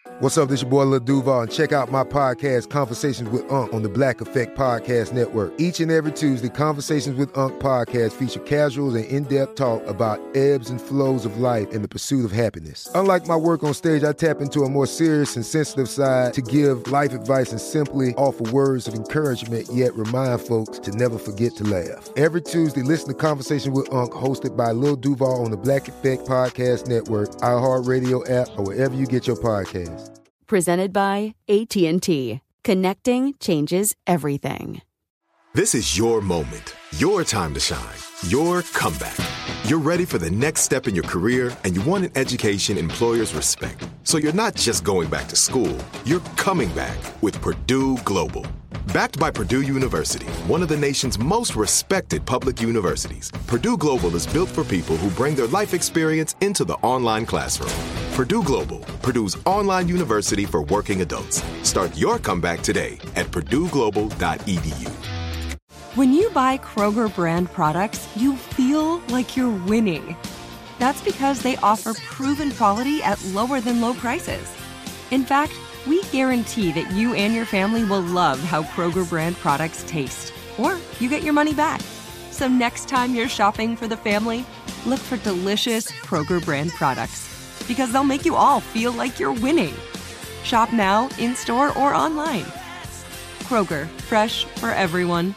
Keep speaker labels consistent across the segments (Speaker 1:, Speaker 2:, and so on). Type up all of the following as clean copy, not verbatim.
Speaker 1: What's up, this your boy Lil Duval, and check out my podcast, Conversations with Unc, on the Black Effect Podcast Network. Each and every Tuesday, Conversations with Unc podcast feature casuals and in-depth talk about ebbs and flows of life and the pursuit of happiness. Unlike my work on stage, I tap into a more serious and sensitive side to give life advice and simply offer words of encouragement, yet remind folks to never forget to laugh. Every Tuesday, listen to Conversations with Unc, hosted by Lil Duval on the Black Effect Podcast Network, iHeartRadio app, or wherever you get your podcasts.
Speaker 2: Presented by AT&T. Connecting changes everything.
Speaker 3: This is your moment, your time to shine, your comeback. You're ready for the next step in your career, and you want an education employers respect. So you're not just going back to school, you're coming back with Purdue Global. Backed by Purdue University, one of the nation's most respected public universities, Purdue Global is built for people who bring their life experience into the online classroom. Purdue Global, Purdue's online university for working adults. Start your comeback today at purdueglobal.edu.
Speaker 4: When you buy Kroger brand products, you feel like you're winning. That's because they offer proven quality at lower than low prices. In fact, we guarantee that you and your family will love how Kroger brand products taste, or you get your money back. So next time you're shopping for the family, look for delicious Kroger brand products, because they'll make you all feel like you're winning. Shop now, in-store, or online. Kroger, fresh for everyone.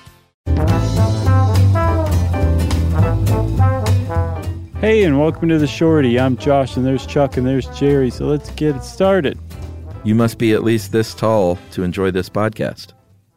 Speaker 5: Hey, and welcome to The Shorty. I'm Josh, and there's Chuck, and there's Jerry, so let's get it started.
Speaker 6: You must be at least this tall to enjoy this podcast.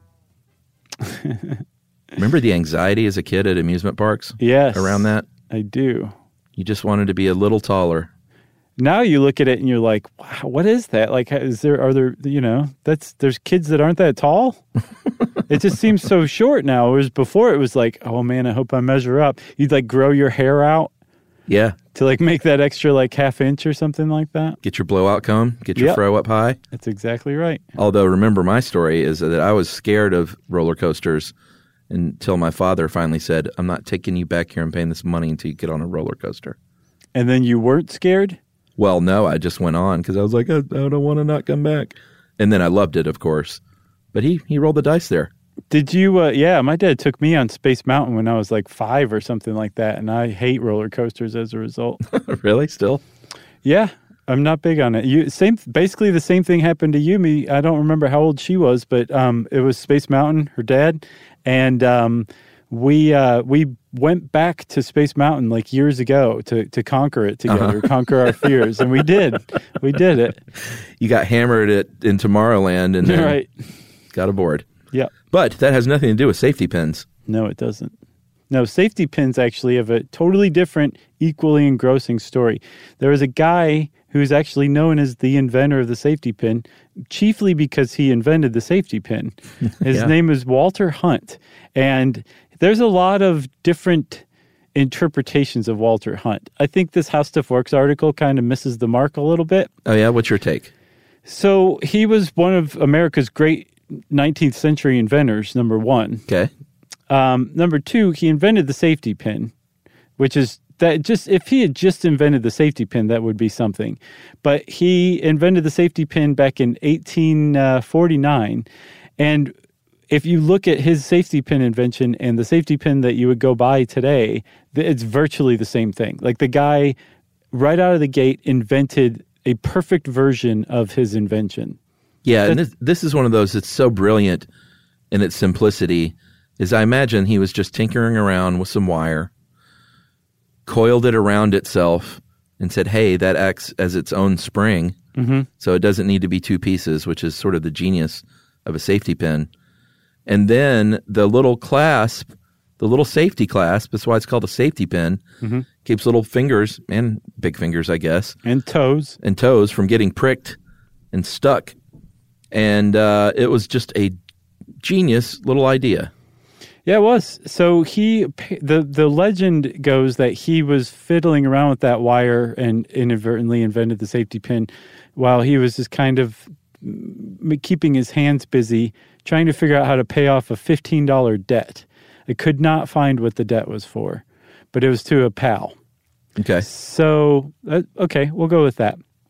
Speaker 6: Remember the anxiety as a kid at amusement parks?
Speaker 5: Yes.
Speaker 6: Around that?
Speaker 5: I do.
Speaker 6: You just wanted to be a little taller.
Speaker 5: Now you look at it and you're like, wow, what is that? Like, there's kids that aren't that tall? It just seems so short now. Whereas before it was like, oh man, I hope I measure up. You'd like grow your hair out.
Speaker 6: Yeah.
Speaker 5: To like make that extra like half inch or something like that.
Speaker 6: Get your blowout comb. Get your fro up high.
Speaker 5: That's exactly right.
Speaker 6: Although, remember, my story is that I was scared of roller coasters until my father finally said, I'm not taking you back here and paying this money until you get on a roller coaster.
Speaker 5: And then you weren't scared?
Speaker 6: Well, no, I just went on because I was like, I don't want to not come back. And then I loved it, of course. But he rolled the dice there.
Speaker 5: Did you, yeah, my dad took me on Space Mountain when I was like 5 or something like that, and I hate roller coasters as a result.
Speaker 6: Really? Still?
Speaker 5: Yeah, I'm not big on it. Basically the same thing happened to Yumi. I don't remember how old she was, but it was Space Mountain, her dad, and we went back to Space Mountain like years ago to conquer it together, conquer our fears, and we did. We did it.
Speaker 6: You got hammered in Tomorrowland and then got aboard.
Speaker 5: Yeah.
Speaker 6: But that has nothing to do with safety pins.
Speaker 5: No, it doesn't. No, safety pins actually have a totally different, equally engrossing story. There was a guy who's actually known as the inventor of the safety pin, chiefly because he invented the safety pin. His name is Walter Hunt. And there's a lot of different interpretations of Walter Hunt. I think this How Stuff Works article kind of misses the mark a little bit.
Speaker 6: Oh, yeah? What's your take?
Speaker 5: So he was one of America's great 19th century inventors, number one.
Speaker 6: Okay.
Speaker 5: Number two, he invented the safety pin, which is that just if he had just invented the safety pin, that would be something. But he invented the safety pin back in 1849. And if you look at his safety pin invention and the safety pin that you would go buy today, it's virtually the same thing. Like the guy right out of the gate invented a perfect version of his invention.
Speaker 6: Yeah, and this is one of those that's so brilliant in its simplicity, is I imagine he was just tinkering around with some wire, coiled it around itself, and said, hey, that acts as its own spring, so it doesn't need to be two pieces, which is sort of the genius of a safety pin. And then the little clasp, the little safety clasp, that's why it's called a safety pin, keeps little fingers, and big fingers, I guess.
Speaker 5: And toes.
Speaker 6: From getting pricked and stuck. And it was just a genius little idea.
Speaker 5: Yeah, it was. So the legend goes that he was fiddling around with that wire and inadvertently invented the safety pin while he was just kind of keeping his hands busy trying to figure out how to pay off a $15 debt. I could not find what the debt was for, but it was to a pal.
Speaker 6: Okay.
Speaker 5: So, okay, we'll go with that.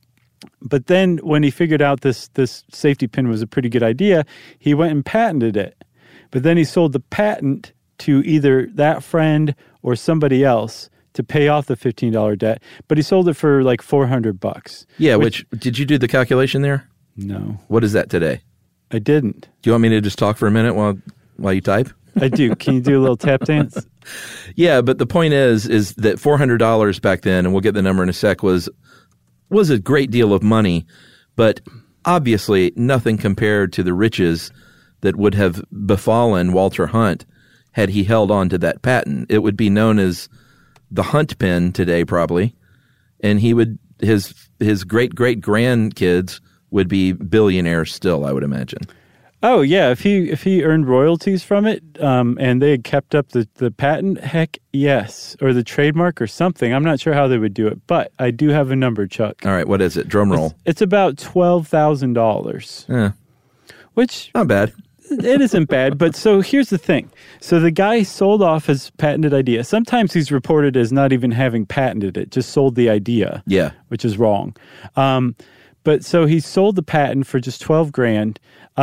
Speaker 5: But then when he figured out this safety pin was a pretty good idea, he went and patented it. But then he sold the patent to either that friend or somebody else to pay off the $15 debt. But he sold it for like $400.
Speaker 6: Yeah, which did you do the calculation there?
Speaker 5: No.
Speaker 6: What is that today?
Speaker 5: I didn't.
Speaker 6: Do you want me to just talk for a minute while you type?
Speaker 5: I do. Can you do a little tap dance?
Speaker 6: Yeah, but the point is that $400 back then, and we'll get the number in a sec, was a great deal of money, but obviously nothing compared to the riches that would have befallen Walter Hunt had he held on to that patent. It would be known as the Hunt pin today, probably, and his great-great-grandkids would be billionaires still, I would imagine.
Speaker 5: Oh, yeah. If he earned royalties from it and they had kept up the patent, heck yes. Or the trademark or something. I'm not sure how they would do it, but I do have a number, Chuck.
Speaker 6: All right, what is it? Drum roll.
Speaker 5: It's about $12,000.
Speaker 6: Yeah.
Speaker 5: Which...
Speaker 6: Not bad.
Speaker 5: It isn't bad, but so here's the thing. So the guy sold off his patented idea. Sometimes he's reported as not even having patented it, just sold the idea.
Speaker 6: Yeah.
Speaker 5: Which is wrong. But so he sold the patent for just $12,000.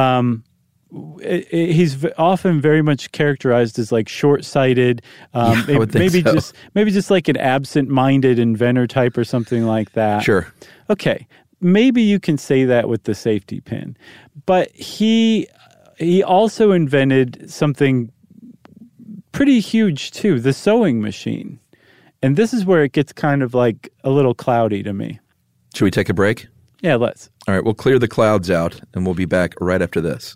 Speaker 5: He's often very much characterized as like short-sighted,
Speaker 6: I would think so.
Speaker 5: maybe just like an absent-minded inventor type or something like that.
Speaker 6: Sure.
Speaker 5: Okay, maybe you can say that with the safety pin, but he also invented something pretty huge too, the sewing machine, and this is where it gets kind of like a little cloudy to me.
Speaker 6: Should we take a break?
Speaker 5: Yeah, let's.
Speaker 6: All right, we'll clear the clouds out, and we'll be back right after this.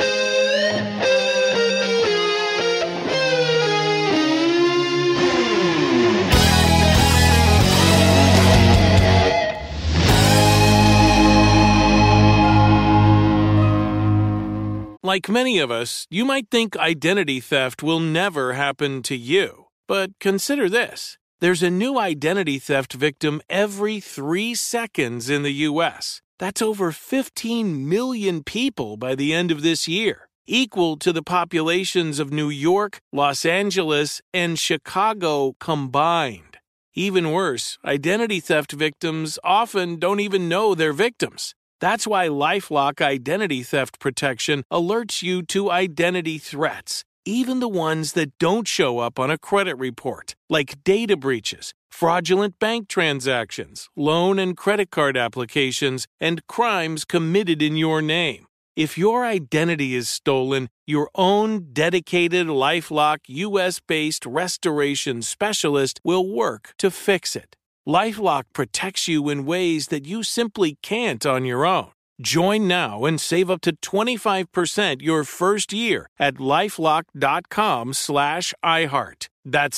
Speaker 7: Like many of us, you might think identity theft will never happen to you. But consider this. There's a new identity theft victim every 3 seconds in the U.S. That's over 15 million people by the end of this year, equal to the populations of New York, Los Angeles, and Chicago combined. Even worse, identity theft victims often don't even know they're victims. That's why LifeLock Identity Theft Protection alerts you to identity threats, even the ones that don't show up on a credit report, like data breaches, fraudulent bank transactions, loan and credit card applications, and crimes committed in your name. If your identity is stolen, your own dedicated LifeLock U.S.-based restoration specialist will work to fix it. LifeLock protects you in ways that you simply can't on your own. Join now and save up to 25% your first year at LifeLock.com/iHeart. That's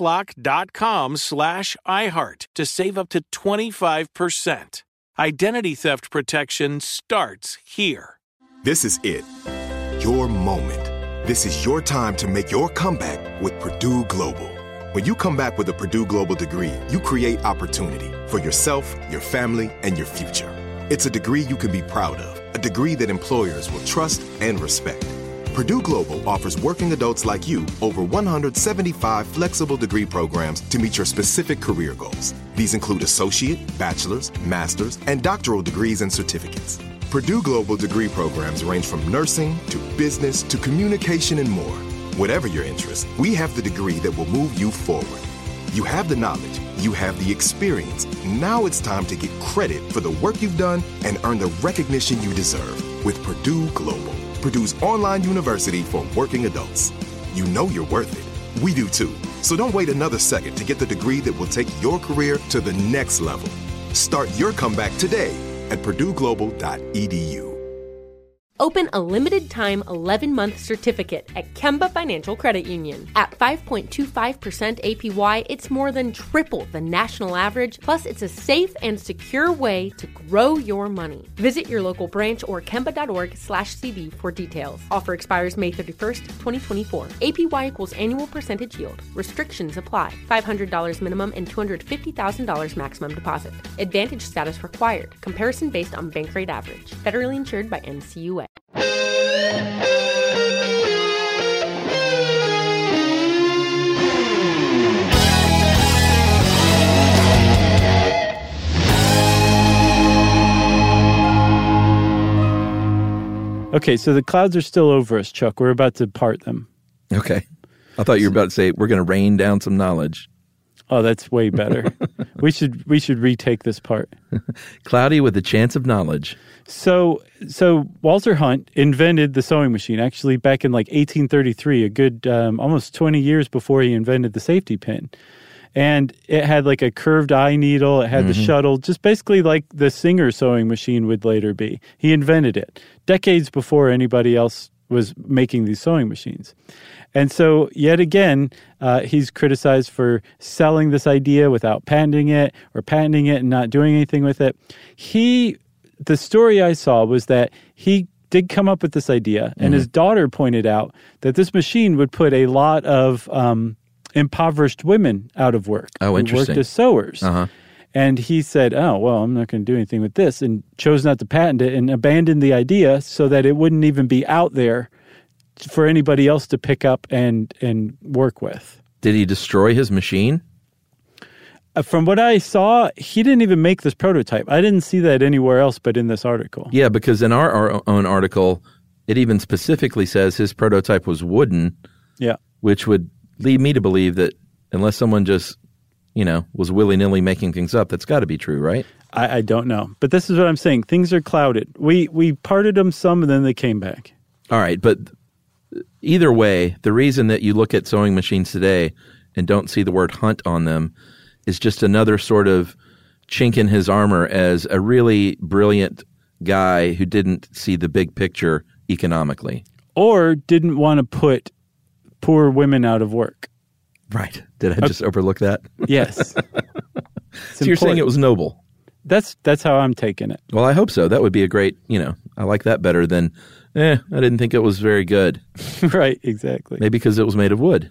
Speaker 7: LifeLock.com/iHeart to save up to 25%. Identity theft protection starts here.
Speaker 3: This is it. Your moment. This is your time to make your comeback with Purdue Global. When you come back with a Purdue Global degree, you create opportunity for yourself, your family, and your future. It's a degree you can be proud of, a degree that employers will trust and respect. Purdue Global offers working adults like you over 175 flexible degree programs to meet your specific career goals. These include associate, bachelor's, master's, and doctoral degrees and certificates. Purdue Global degree programs range from nursing to business to communication and more. Whatever your interest, we have the degree that will move you forward. You have the knowledge, you have the experience. Now it's time to get credit for the work you've done and earn the recognition you deserve with Purdue Global, Purdue's online university for working adults. You know you're worth it. We do too. So don't wait another second to get the degree that will take your career to the next level. Start your comeback today at purdueglobal.edu.
Speaker 8: Open a limited-time 11-month certificate at Kemba Financial Credit Union. At 5.25% APY, it's more than triple the national average, plus it's a safe and secure way to grow your money. Visit your local branch or kemba.org/cd for details. Offer expires May 31st, 2024. APY equals annual percentage yield. Restrictions apply. $500 minimum and $250,000 maximum deposit. Advantage status required. Comparison based on bank rate average. Federally insured by NCUA.
Speaker 5: Okay, so the clouds are still over us, Chuck. We're about to part them.
Speaker 6: Okay. I thought you were about to say we're going to rain down some knowledge.
Speaker 5: Oh, that's way better. we should retake this part.
Speaker 6: Cloudy with a chance of knowledge.
Speaker 5: So Walter Hunt invented the sewing machine actually back in like 1833, a good almost 20 years before he invented the safety pin. And it had like a curved eye needle. It had the shuttle, just basically like the Singer sewing machine would later be. He invented it decades before anybody else was making these sewing machines. And so, yet again, he's criticized for selling this idea without patenting it or patenting it and not doing anything with it. The story I saw was that he did come up with this idea, and his daughter pointed out that this machine would put a lot of impoverished women out of work.
Speaker 6: Oh, interesting.
Speaker 5: Who worked as sewers.
Speaker 6: Uh-huh.
Speaker 5: And he said, oh, well, I'm not going to do anything with this, and chose not to patent it and abandoned the idea so that it wouldn't even be out there for anybody else to pick up and work with.
Speaker 6: Did he destroy his machine?
Speaker 5: From what I saw, he didn't even make this prototype. I didn't see that anywhere else but in this article.
Speaker 6: Yeah, because in our own article, it even specifically says his prototype was wooden.
Speaker 5: Yeah.
Speaker 6: Which would lead me to believe that unless someone just, was willy-nilly making things up, that's got to be true, right?
Speaker 5: I don't know. But this is what I'm saying. Things are clouded. We parted them some and then they came back.
Speaker 6: All right, but either way, the reason that you look at sewing machines today and don't see the word Hunt on them is just another sort of chink in his armor as a really brilliant guy who didn't see the big picture economically.
Speaker 5: Or didn't want to put poor women out of work.
Speaker 6: Right. Did I just overlook that?
Speaker 5: Yes.
Speaker 6: So you're saying it was noble?
Speaker 5: That's how I'm taking it.
Speaker 6: Well, I hope so. That would be a great, I like that better than, I didn't think it was very good.
Speaker 5: Right, exactly.
Speaker 6: Maybe because it was made of wood.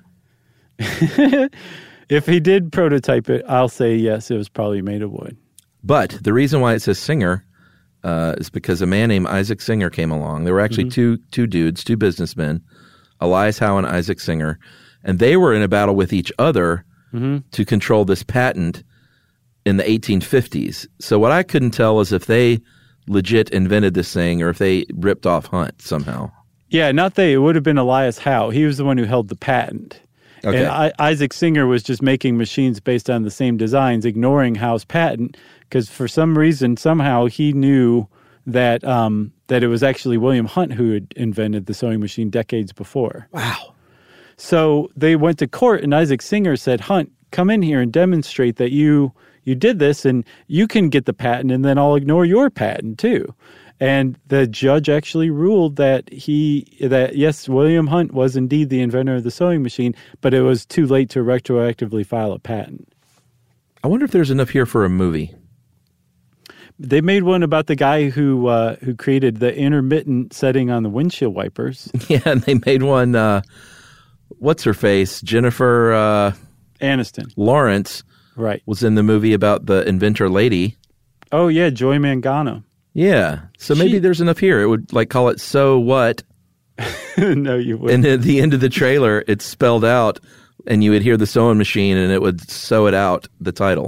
Speaker 5: If he did prototype it, I'll say yes, it was probably made of wood.
Speaker 6: But the reason why it says Singer is because a man named Isaac Singer came along. There were actually two dudes, two businessmen, Elias Howe and Isaac Singer, and they were in a battle with each other to control this patent in the 1850s. So what I couldn't tell is if they legit invented this thing or if they ripped off Hunt somehow.
Speaker 5: Yeah, not they. It would have been Elias Howe. He was the one who held the patent.
Speaker 6: Okay.
Speaker 5: And Isaac Singer was just making machines based on the same designs, ignoring Howe's patent, because for some reason, somehow he knew that that it was actually William Hunt who had invented the sewing machine decades before.
Speaker 6: Wow.
Speaker 5: So they went to court, and Isaac Singer said, Hunt, come in here and demonstrate that you did this, and you can get the patent, and then I'll ignore your patent too. And the judge actually ruled that yes, William Hunt was indeed the inventor of the sewing machine, but it was too late to retroactively file a patent.
Speaker 6: I wonder if there's enough here for a movie.
Speaker 5: They made one about the guy who created the intermittent setting on the windshield wipers.
Speaker 6: Yeah, and they made one, what's her face? Jennifer
Speaker 5: Aniston.
Speaker 6: Lawrence.
Speaker 5: Right.
Speaker 6: Was in the movie about the inventor lady.
Speaker 5: Oh, yeah, Joy Mangano.
Speaker 6: Yeah. So maybe there's enough here. It would call it So What?
Speaker 5: No, you wouldn't.
Speaker 6: And at the end of the trailer, it's spelled out, and you would hear the sewing machine, and it would sew it out, the title.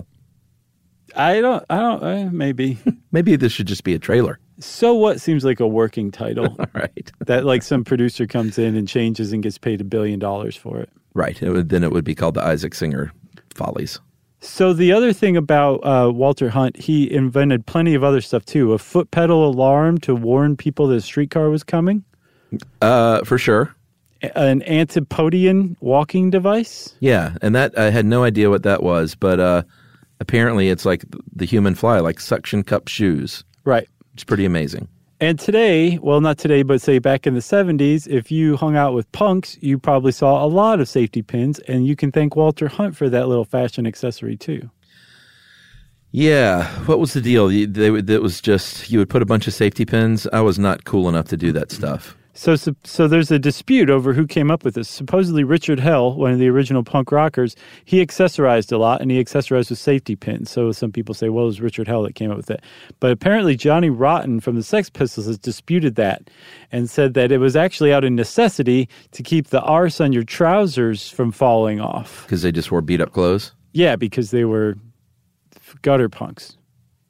Speaker 5: Maybe.
Speaker 6: Maybe this should just be a trailer.
Speaker 5: So What seems like a working title.
Speaker 6: All right.
Speaker 5: That some producer comes in and changes and gets paid $1 billion for it.
Speaker 6: Right. Then it would be called the Isaac Singer Follies.
Speaker 5: So the other thing about Walter Hunt, he invented plenty of other stuff too. A foot pedal alarm to warn people that a streetcar was coming.
Speaker 6: For sure.
Speaker 5: An Antipodean walking device.
Speaker 6: Yeah, and that I had no idea what that was, but apparently it's like the human fly, like suction cup shoes.
Speaker 5: Right.
Speaker 6: It's pretty amazing.
Speaker 5: And today, well, not today, but say back in the 70s, if you hung out with punks, you probably saw a lot of safety pins, and you can thank Walter Hunt for that little fashion accessory too.
Speaker 6: Yeah. What was the deal? It was just you would put a bunch of safety pins. I was not cool enough to do that stuff.
Speaker 5: So there's a dispute over who came up with this. Supposedly Richard Hell, one of the original punk rockers, he accessorized a lot, and he accessorized with safety pins. So some people say, well, it was Richard Hell that came up with it. But apparently Johnny Rotten from the Sex Pistols has disputed that and said that it was actually out of necessity to keep the arse on your trousers from falling off.
Speaker 6: Because they just wore beat-up clothes?
Speaker 5: Yeah, because they were gutter punks.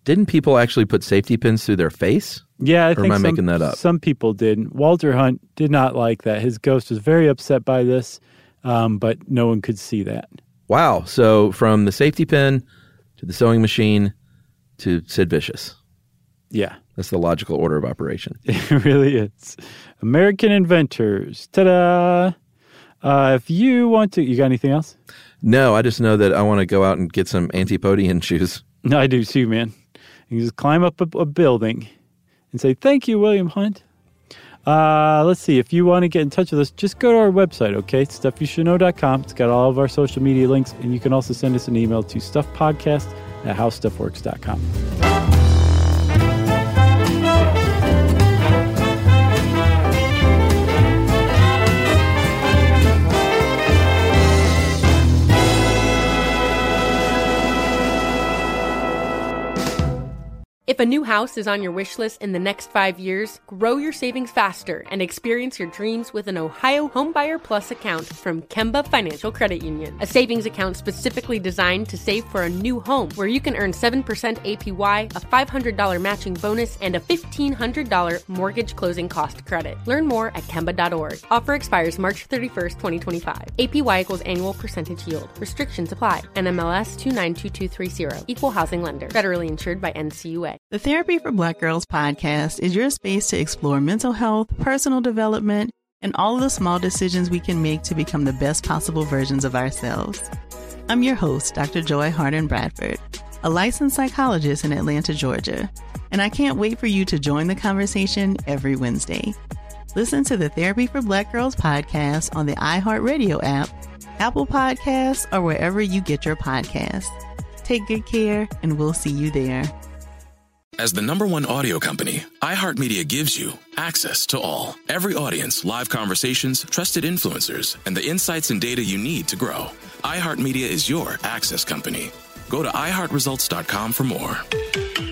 Speaker 6: Didn't people actually put safety pins through their face?
Speaker 5: Yeah, I
Speaker 6: or
Speaker 5: think
Speaker 6: am I making that up?
Speaker 5: Some people did. Walter Hunt did not like that. His ghost was very upset by this, but no one could see that.
Speaker 6: Wow. So from the safety pin to the sewing machine to Sid Vicious.
Speaker 5: Yeah.
Speaker 6: That's the logical order of operation.
Speaker 5: It really is. American inventors. Ta-da! If you want to... You got anything else?
Speaker 6: No, I just know that I want to go out and get some Antipodean shoes.
Speaker 5: No, I do too, man. You can just climb up a building and say, thank you, William Hunt. Let's see. If you want to get in touch with us, just go to our website, okay? StuffYouShouldKnow.com. It's got all of our social media links, and you can also send us an email to stuffpodcast@howstuffworks.com.
Speaker 8: If a new house is on your wish list in the next 5 years, grow your savings faster and experience your dreams with an Ohio Homebuyer Plus account from Kemba Financial Credit Union. A savings account specifically designed to save for a new home where you can earn 7% APY, a $500 matching bonus, and a $1,500 mortgage closing cost credit. Learn more at Kemba.org. Offer expires March 31st, 2025. APY equals annual percentage yield. Restrictions apply. NMLS 292230. Equal housing lender. Federally insured by NCUA.
Speaker 9: The Therapy for Black Girls podcast is your space to explore mental health, personal development, and all of the small decisions we can make to become the best possible versions of ourselves. I'm your host, Dr. Joy Harden Bradford, a licensed psychologist in Atlanta, Georgia, and I can't wait for you to join the conversation every Wednesday. Listen to the Therapy for Black Girls podcast on the iHeartRadio app, Apple Podcasts, or wherever you get your podcasts. Take good care, and we'll see you there.
Speaker 10: As the #1 audio company, iHeartMedia gives you access to all. Every audience, live conversations, trusted influencers, and the insights and data you need to grow. iHeartMedia is your access company. Go to iHeartResults.com for more.